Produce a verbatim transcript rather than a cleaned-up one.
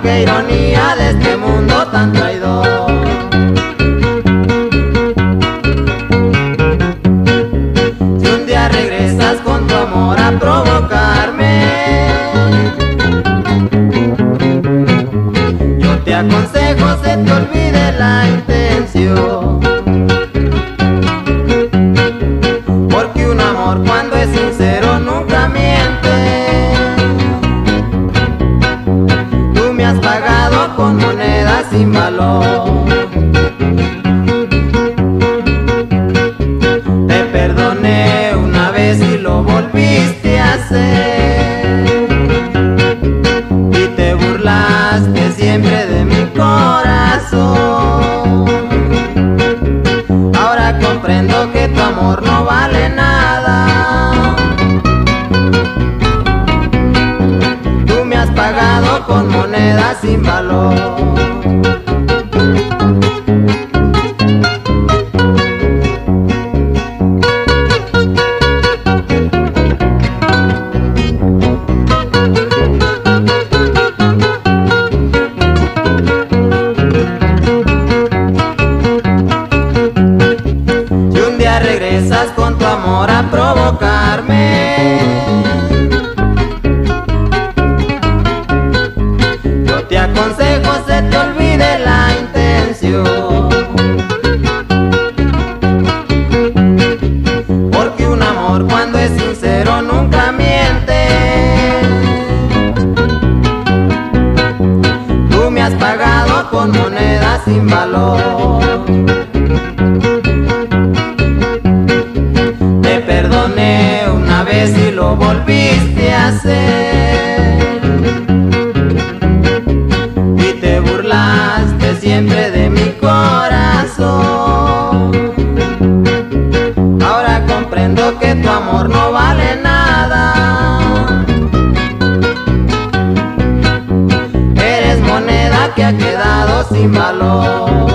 qué ironía de este mundo tan traidor. Si un día regresas con tu amor a provocarme, yo te aconsejo se te olvide la intención. Porque un amor cuando es sincero nunca miente. Tú me has pagado con monedas sin valor. Te perdoné una vez y lo volviste a hacer. Y te burlaste siempre de mi corazón. Ahora comprendo que tu amor no vale nada. Tú me has pagado con monedas sin valor. Regresas con tu amor a provocarme, yo te aconsejo se te olvide la intención. Porque un amor cuando es sincero nunca miente. Tú me has pagado con monedas sin valor. Perdoné una vez y lo volviste a hacer. Y te burlaste siempre de mi corazón. Ahora comprendo que tu amor no vale nada. Eres moneda que ha quedado sin valor.